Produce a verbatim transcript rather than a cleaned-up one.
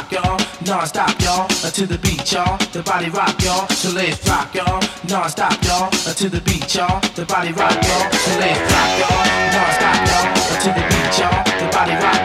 rock, y'all, non-stop, y'all, uh, to the beat, y'all, the body rock, y'all, so let's rock, y'all, non-stop, y'all, uh, to the beat, y'all, the body rock, y'all, so let's rock, y'all, non-stop, y'all, uh, to the beat, y'all, the body rock.